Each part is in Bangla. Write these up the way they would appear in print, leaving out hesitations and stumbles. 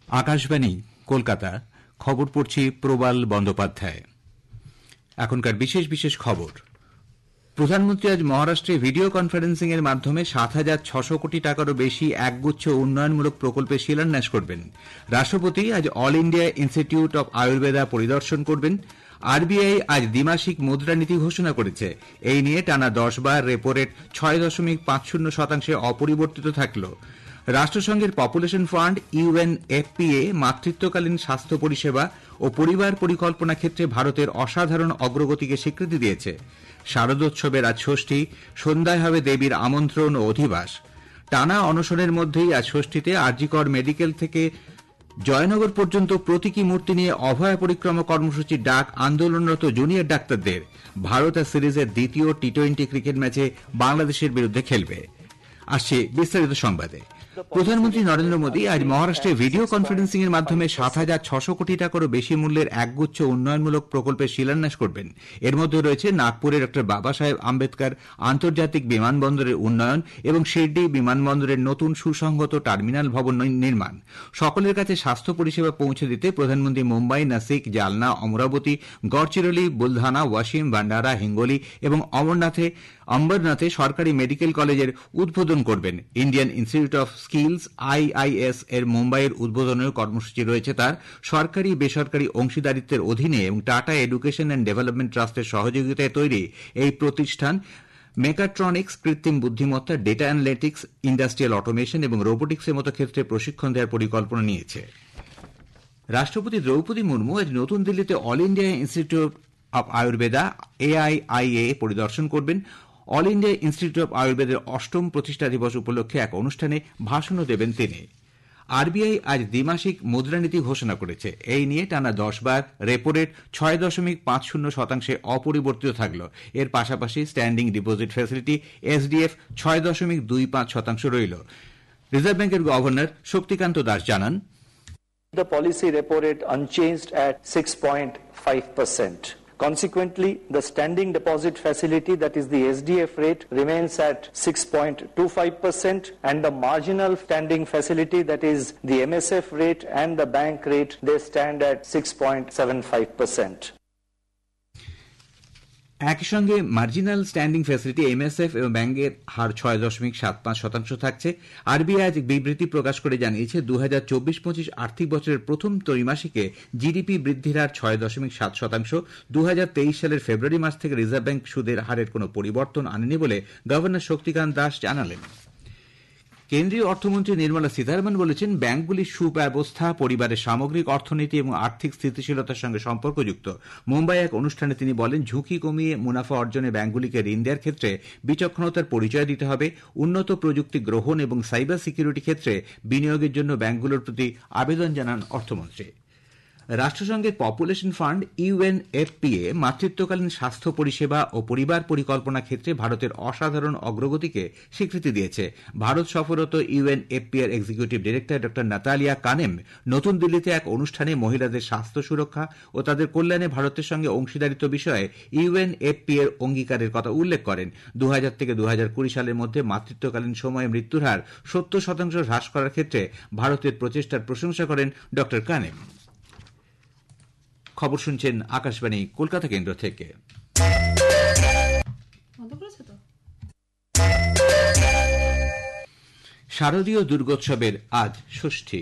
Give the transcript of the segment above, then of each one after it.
আকাশবাণী কলকাতা। খবর পড়ছি প্রবাল বন্দ্যোপাধ্যায়। এখনকার বিশেষ বিশেষ খবর। প্রধানমন্ত্রী আজ মহারাষ্ট্রে ভিডিও কনফারেন্সিং এর মাধ্যমে ৭,৬০০ কোটি টাকারও বেশি একগুচ্ছ উন্নয়নমূলক প্রকল্পের শিলান্যাস করবেন। রাষ্ট্রপতি আজ All India Institute of Ayurveda পরিদর্শন করবেন। আরবিআই আজ দ্বিমাসিক মুদ্রানীতি ঘোষণা করেছে। এই নিয়ে টানা 10 বার রেপো রেট ৬.৫০% অপরিবর্তিত থাকল। রাষ্ট্রসংঘের পপুলেশন ফান্ড ইউএনএফপিএ মাতৃত্বকালীন স্বাস্থ্য পরিষেবা ও পরিবার পরিকল্পনা ক্ষেত্রে ভারতের অসাধারণ অগ্রগতিকে স্বীকৃতি দিয়েছে। শারদোৎসবের আজ ষষ্ঠী, সন্ধ্যায় হবে দেবীর আমন্ত্রণ ও অধিবাস। টানা অনশনের মধ্যেই আজ ষষ্ঠীতে আরজিকর মেডিকেল থেকে জয়নগর পর্যন্ত প্রতীকী মূর্তি নিয়ে অভয়া পরিক্রমা কর্মসূচির ডাক আন্দোলনরত জুনিয়র ডাক্তারদের। ভারত আর সিরিজের দ্বিতীয় টি-20 ক্রিকেট ম্যাচে বাংলাদেশের বিরুদ্ধে খেলবে। আসছে বিস্তারিত সংবাদে। প্রধানমন্ত্রী নরেন্দ্র মোদী আজ মহারাষ্ট্রে ভিডিও কনফারেন্সিং এর মাধ্যমে ৭,৬০০ কোটি টাকারও বেশি মূল্যের একগুচ্ছ উন্নয়নমূলক প্রকল্পের শিলান্যাস করবেন। এর মধ্যে রয়েছে নাগপুরে ডক্টর বাবা সাহেব আম্বেদকর আন্তর্জাতিক বিমানবন্দরের উন্নয়ন এবং শিরডি বিমানবন্দরের নতুন সুসংহত টার্মিনাল ভবন নির্মাণ। সকলের কাছে স্বাস্থ্য পরিষেবা পৌঁছে দিতে প্রধানমন্ত্রী মুম্বাই, নাসিক, জালনা, অমরাবতী, গড়চিরোলি, বুলধানা, ওয়াসিম, ভান্ডারা, হিঙ্গোলি এবং অম্বরনাথে সরকারি মেডিকেল কলেজের উদ্বোধন করবেন। Indian Institute of skills IIS এর মুম্বাইয়ের উদ্বোধনের কর্মসূচি রয়েছে তার। সরকারি বেসরকারি অংশীদারিত্বের অধীনে এবং টাটা এডুকেশন অ্যান্ড ডেভেলপমেন্ট ট্রাস্টের সহযোগিতায় তৈরি এই প্রতিষ্ঠান মেকাট্রনিক্স, কৃত্রিম বুদ্ধিমত্তা, ডেটা অ্যানালিটিক্স, ইন্ডাস্ট্রিয়াল অটোমেশন এবং রোবোটিক্সের মতো ক্ষেত্রে প্রশিক্ষণ দেওয়ার পরিকল্পনা নিয়েছে। রাষ্ট্রপতি দ্রৌপদী মুর্মু আজ নতুন দিল্লিতে All India Institute of Ayurveda AIIA পরিদর্শন করবেন। অল ইন্ডিয়া ইনস্টিটিউট অব আয়ুর্বেদের ৮ম প্রতিষ্ঠা দিবস উপলক্ষে এক অনুষ্ঠানে ভাষণও দেবেন তিনি। আরবিআই আজ দ্বিমাসিক মুদ্রানীতি ঘোষণা করেছে। এই নিয়ে টানা 10 বার রেপো রেট ৬.৫০% অপরিবর্তিত থাকল। এর পাশাপাশি স্ট্যান্ডিং ডিপোজিট ফ্যাসিলিটি এসডিএফ ৬.২৫% রইল। রিজার্ভ ব্যাংকের গভর্নর শক্তিকান্ত দাস জানান, The policy repo rate unchanged at 6.5%. Consequently, the standing deposit facility, that is the SDF rate, remains at 6.25%, and the marginal standing facility, that is the MSF rate and the bank rate, they stand at 6.75%. একই সঙ্গে মার্জিনাল স্ট্যান্ডিং ফ্যাসিলিটি এমএসএফ এবং ব্যাংকের হার ৬.৭৫% থাকছে। আরবিআই আজ বিবৃতি প্রকাশ করে জানিয়েছে ২০২৪-২৫ আর্থিক বছরের প্রথম ত্রৈমাসিকে জিডিপি বৃদ্ধির হার ৬.৭%। ২০২৩ সালের ফেব্রুয়ারি মাস থেকে রিজার্ভ ব্যাংক সুদের হারের কোনো পরিবর্তন আনেনি বলে গভর্নর শক্তিকান্ত দাস জানালেন। কেন্দ্রীয় অর্থমন্ত্রী নির্মলা সীতারমণ বলেছেন, ব্যাংকগুলির সুব্যবস্থা পরিবারের সামগ্রিক অর্থনীতি এবং আর্থিক স্থিতিশীলতার সঙ্গে সম্পর্কযুক্ত। মুম্বাই এক অনুষ্ঠানে তিনি বলেন, ঝুঁকি কমিয়ে মুনাফা অর্জনে ব্যাংকগুলিকে ঋণ দেওয়ার ক্ষেত্রে বিচক্ষণতার পরিচয় দিতে হবে। উন্নত প্রযুক্তি গ্রহণ এবং সাইবার সিকিউরিটি ক্ষেত্রে বিনিয়োগের জন্য ব্যাংকগুলোর প্রতি আবেদন জানান অর্থমন্ত্রী। রাষ্ট্রসংঘের পপুলেশন ফান্ড ইউএনএফপিএ মাতৃত্বকালীন স্বাস্থ্য পরিষেবা ও পরিবার পরিকল্পনা ক্ষেত্রে ভারতের অসাধারণ অগ্রগতিকে স্বীকৃতি দিয়েছে। ভারত সফররত ইউএনএফপিএ এর executive director doctor Natalia Kanem নতুন দিল্লিতে এক অনুষ্ঠানে মহিলাদের স্বাস্থ্য সুরক্ষা ও তাদের কল্যাণে ভারতের সঙ্গে অংশীদারিত্ব বিষয়ে ইউএনএফপিএ এর অঙ্গীকারের কথা উল্লেখ করেন। ২০০০ থেকে ২০২০ সালের মধ্যে মাতৃত্বকালীন সময়ে মৃত্যুর হার ৭০% হ্রাস করার ক্ষেত্রে ভারতের প্রচেষ্টার প্রশংসা করেন ডক্টর কানেম। খবর শুনছেন আকাশবাণী কলকাতা কেন্দ্র থেকে। শারদীয় দুর্গোৎসবের আজ ষষ্ঠী।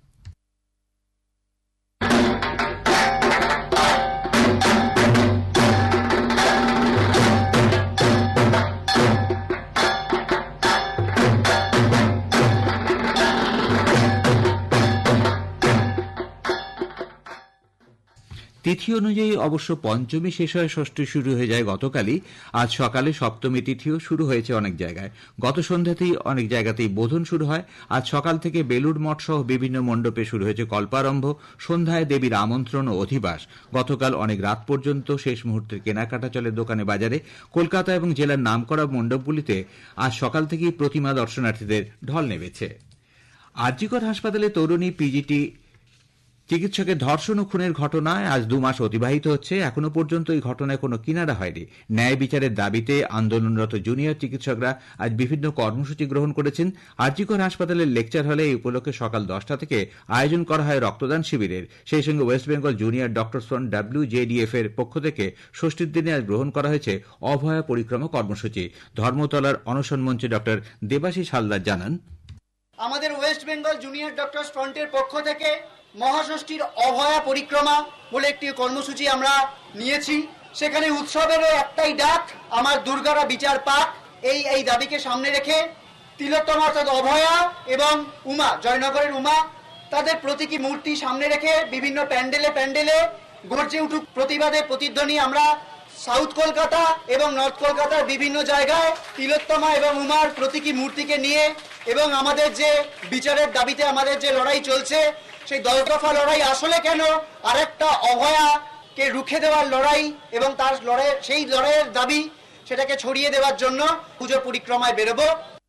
তিথি অনুযায়ী অবশ্য পঞ্চমী শেষ হয়ে ষষ্ঠী শুরু হয়ে যায় গতকালই। আজ সকালে সপ্তমী তিথিও শুরু হয়েছে অনেক জায়গায়। গত সন্ধ্যাতেই অনেক জায়গাতেই বোধন শুরু হয়। আজ সকাল থেকে বেলুড় মঠ সহ বিভিন্ন মণ্ডপে শুরু হয়েছে কল্পারম্ভ। সন্ধ্যায় দেবীর আমন্ত্রণ ও অধিবাস। গতকাল অনেক রাত পর্যন্ত শেষ মুহূর্তের কেনাকাটা চলে দোকানে বাজারে। কলকাতা এবং জেলার নামকরা মণ্ডপগুলিতে আজ সকাল থেকেই প্রতিমা দর্শনার্থীদের ঢল নেমেছে। আরজিকর হাসপাতালে তরুণী পিজিটি চিকিৎসকের ধর্ষণ ও খুনের ঘটনায় আজ 2 মাস অতিবাহিত হচ্ছে। এখনো পর্যন্ত এই ঘটনায় কোনো কিনারা হয়নি। ন্যায় বিচারের দাবিতে আন্দোলনরত জুনিয়র চিকিৎসকরা আজ বিভিন্ন কর্মসূচি গ্রহণ করেছেন। আরজিকর হাসপাতালের লেকচার হলে এই উপলক্ষে সকাল 10টা থেকে আয়োজন করা হয় রক্তদান শিবিরের। সেই সঙ্গে West Bengal junior doctors front WJDF এর পক্ষ থেকে ষষ্ঠীর দিনে আজ গ্রহণ করা হয়েছে অভয়া পরিক্রমা কর্মসূচি। ধর্মতলার অনশন মঞ্চে ডক্টর দেবাশিস হালদার জানান, আমাদের ওয়েস্ট বেঙ্গল জুনিয়র ডক্টরস ফ্রন্টের পক্ষ থেকে মহাষষ্ঠীর অভয়া পরিক্রমা বলে একটি কর্মসূচি আমরা নিয়েছি। সেখানে উৎসবেরও একটাই ডাক, আমার দুর্গারা বিচার পাক। এই দাবিকে সামনে রেখে তিলোত্তমা অর্থাৎ অভয়া এবং উমা, জয়নগরের উমা, তাদের প্রতীকী মূর্তি সামনে রেখে বিভিন্ন প্যান্ডেলে গর্জে উঠুক প্রতিবাদের প্রতিধ্বনি। আমরা সাউথ কলকাতা এবং নর্থ কলকাতার বিভিন্ন জায়গায় তিলোত্তমা এবং উমার প্রতীকী মূর্তিকে নিয়ে এবং আমাদের যে বিচারের দাবিতে আমাদের যে লড়াই চলছে, সেই 10 দফা লড়াই আসলে কেন আরেকটা অভয়াকে রুখে দেওয়ার লড়াই এবং তার সেই লড়াইয়ের দাবি সেটাকে ছড়িয়ে দেওয়ার জন্য পুজো পরিক্রমায় বেরোবো।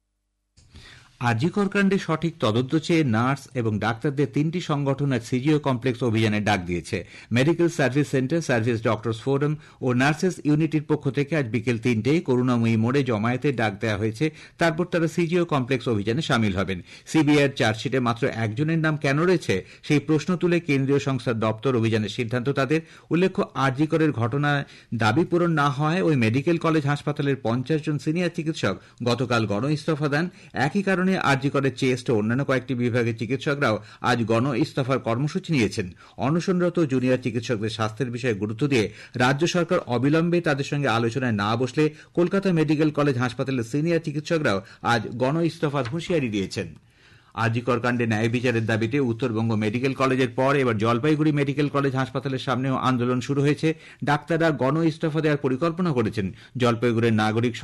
আরজিকর কাণ্ডে সঠিক তদন্ত চেয়ে নার্স এবং ডাক্তারদের 3টি সংগঠন আজ সিজিও কমপ্লেক্স অভিযানের ডাক দিয়েছে। Medical service centre, service doctors forum ও নার্সেস ইউনিটির পক্ষ থেকে আজ বিকেল 3টেয় করুণাময়ী মোড়ে জমায়েতের ডাক দেওয়া হয়েছে। তারপর তারা সিজিও কমপ্লেক্স অভিযানে সামিল হবেন। সিবিআইয়ের চার্জশিটে মাত্র একজনের নাম কেন রয়েছে সেই প্রশ্ন তুলে কেন্দ্রীয় সংস্থার দপ্তর অভিযানের সিদ্ধান্ত তাদের। উল্লেখ্য, আরজিকরের ঘটনায় দাবি পূরণ না হওয়ায় ওই মেডিকেল কলেজ হাসপাতালের 50 জন সিনিয়র চিকিৎসক গতকাল গণ ইস্তফা দেন। একই কারণে আরজিকরের চেস্ট ও অন্যান্য কয়েকটি বিভাগের চিকিৎসকরাও আজ গণ ইস্তফার কর্মসূচি নিয়েছেন। অনশনরত জুনিয়র চিকিৎসকদের স্বাস্থ্যের বিষয়ে গুরুত্ব দিয়ে রাজ্য সরকার অবিলম্বে তাদের সঙ্গে আলোচনায় না বসলে কলকাতা মেডিকেল কলেজ হাসপাতালের সিনিয়র চিকিৎসকরাও আজ গণ ইস্তফার হুঁশিয়ারি দিয়েছেন। আরজিকর কাণ্ডে ন্যায় বিচারের দাবিতে উত্তরবঙ্গ মেডিকেল কলেজের পর এবার জলপাইগুড়ি মেডিকেল কলেজ হাসপাতালের সামনেও আন্দোলন শুরু হয়েছে। ডাক্তাররা গণ ইস্তফা দেওয়ার পরিকল্পনা করেছেন। জলপাইগুড়ির নাগরিক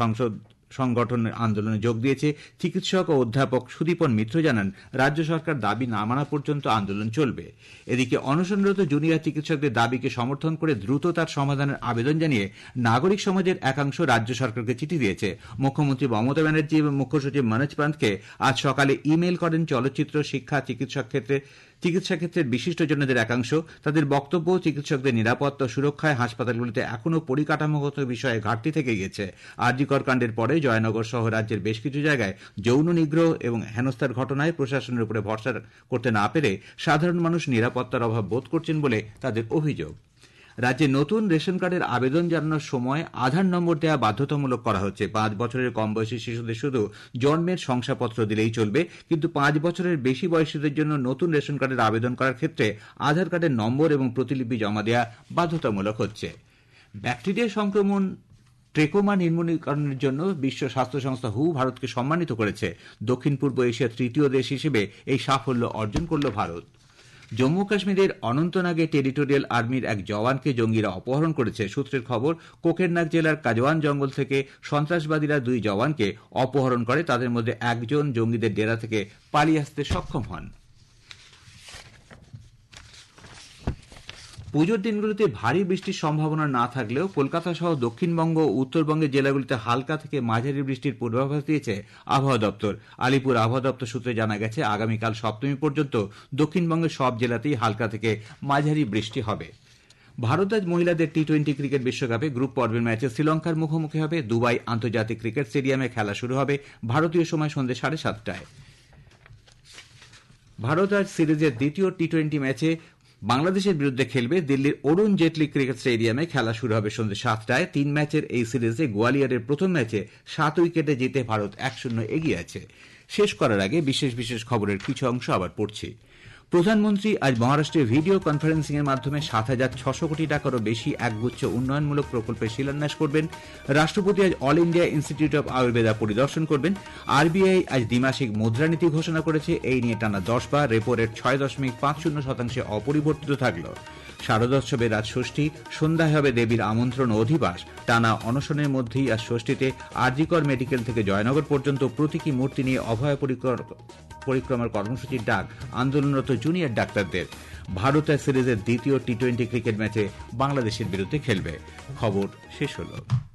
সংগঠনের আন্দোলনে যোগ দিয়েছে চিকিৎসক ও অধ্যাপক সুদীপন মিত্র জানান, রাজ্য সরকার দাবি না মানা পর্যন্ত আন্দোলন চলবে। এদিকে অনশনরত জুনিয়র চিকিৎসকদের দাবিকে সমর্থন করে দ্রুত তার সমাধানের আবেদন জানিয়ে নাগরিক সমাজের একাংশ রাজ্য সরকারকে চিঠি দিয়েছে। মুখ্যমন্ত্রী মমতা ব্যানার্জি এবং মুখ্য সচিব মনোজ পান্তকে আজ সকালে ইমেল করেন চলচ্চিত্র, শিক্ষা, চিকিৎসা ক্ষেত্রের বিশিষ্টজনদের একাংশ। তাদের বক্তব্য, চিকিৎসকদের নিরাপত্তা ও সুরক্ষায় হাসপাতালগুলিতে এখনও পরিকাঠামোগত বিষয়ে ঘাটতি থেকে গেছে। আরজিকর কাণ্ডের পরে জয়নগর সহ রাজ্যের বেশ কিছু জায়গায় যৌন নিগ্রহ এবং হেনস্থার ঘটনায় প্রশাসনের উপরে ভরসা করতে না পেরে সাধারণ মানুষ নিরাপত্তার অভাব বোধ করছেন বলে তাদের অভিযোগ। রাজ্যে নতুন রেশন কার্ডের আবেদন জানানোর সময় আধার নম্বর দেওয়া বাধ্যতামূলক করা হচ্ছে। 5 বছরের কম বয়সী শিশুদের শুধু জন্মের শংসাপত্র দিলেই চলবে, কিন্তু 5 বছরের বেশি বয়সীদের জন্য নতুন রেশন কার্ডের আবেদন করার ক্ষেত্রে আধার কার্ডের নম্বর এবং প্রতিলিপি জমা দেওয়া বাধ্যতামূলক হচ্ছে। ব্যাকটেরিয়া সংক্রমণ ট্রেকোমা নির্মূলীকরণের জন্য বিশ্ব স্বাস্থ্য সংস্থা WHO ভারতকে সম্মানিত করেছে। দক্ষিণ পূর্ব এশিয়ার 3য় দেশ হিসেবে এই সাফল্য অর্জন করল ভারত। জম্মু কাশ্মীরের অনন্তনাগে টেরিটোরিয়াল আর্মির এক জওয়ানকে জঙ্গিরা অপহরণ করেছে। সূত্রের খবর, কোকেরনাগ জেলার কাজওয়ান জঙ্গল থেকে সন্ত্রাসবাদীরা 2 জওয়ানকে অপহরণ করে। তাদের মধ্যে একজন জঙ্গিদের ডেরা থেকে পালিয়ে আসতে সক্ষম হন। পুজোর দিনগুলিতে ভারী বৃষ্টির সম্ভাবনা না থাকলেও কলকাতা সহ দক্ষিণবঙ্গ ও উত্তরবঙ্গের জেলাগুলিতে হালকা থেকে মাঝারি বৃষ্টির পূর্বাভাস দিয়েছে আবহাওয়া দপ্তর। আলিপুর আবহাওয়া দপ্তর সূত্রে জানা গেছে, আগামীকাল সপ্তমী পর্যন্ত দক্ষিণবঙ্গের সব জেলাতেই হালকা থেকে মাঝারি বৃষ্টি হবে। ভারত আজ মহিলাদের টি-20 ক্রিকেট বিশ্বকাপে গ্রুপ পর্বের ম্যাচে শ্রীলঙ্কার মুখোমুখি হবে। দুবাই আন্তর্জাতিক ক্রিকেট স্টেডিয়ামে খেলা শুরু হবে ভারতীয় সময় সন্ধ্যে 7:30টায়। ভারত আজ সিরিজের দ্বিতীয় টি-20 ম্যাচে বাংলাদেশের বিরুদ্ধে খেলবে। দিল্লির অরুণ জেটলি ক্রিকেট স্টেডিয়ামে খেলা শুরু হবে সন্ধ্যে 7টায়। 3 ম্যাচের এই সিরিজে গোয়ালিয়রের প্রথম ম্যাচে 7 উইকেটে জিতে ভারত 1-0 এগিয়ে আছে। শেষ করার আগে বিশেষ খবরের কিছু অংশ আবার পড়ছি। প্রধানমন্ত্রী আজ মহারাষ্ট্রে ভিডিও কনফারেন্সিং এর মাধ্যমে 7,600 কোটি টাকারও বেশি একগুচ্ছ উন্নয়নমূলক প্রকল্পের শিলান্যাস করবেন। রাষ্ট্রপতি আজ All India Institute of Ayurveda পরিদর্শন করবেন। আরবিআই আজ দ্বিমাসিক মুদ্রানীতি ঘোষণা করেছে। এই নিয়ে টানা 10 বার রেপো রেট 6.50% অপরিবর্তিত থাকল। শারদোৎসবের আজ ষষ্ঠী, সন্ধ্যায় হবে দেবীর আমন্ত্রণ অধিবাস। টানা অনশনের মধ্যেই আজ ষষ্ঠীতে আরজিকর মেডিকেল থেকে জয়নগর পর্যন্ত প্রতীকী মূর্তি নিয়ে অভয়া পরিক্রমার কর্মসূচির ডাক আন্দোলনরত জুনিয়র ডাক্তারদের। ভারত সিরিজের দ্বিতীয় টি-20 ক্রিকেট ম্যাচে বাংলাদেশের বিরুদ্ধে খেলবে। খবর শেষ হল।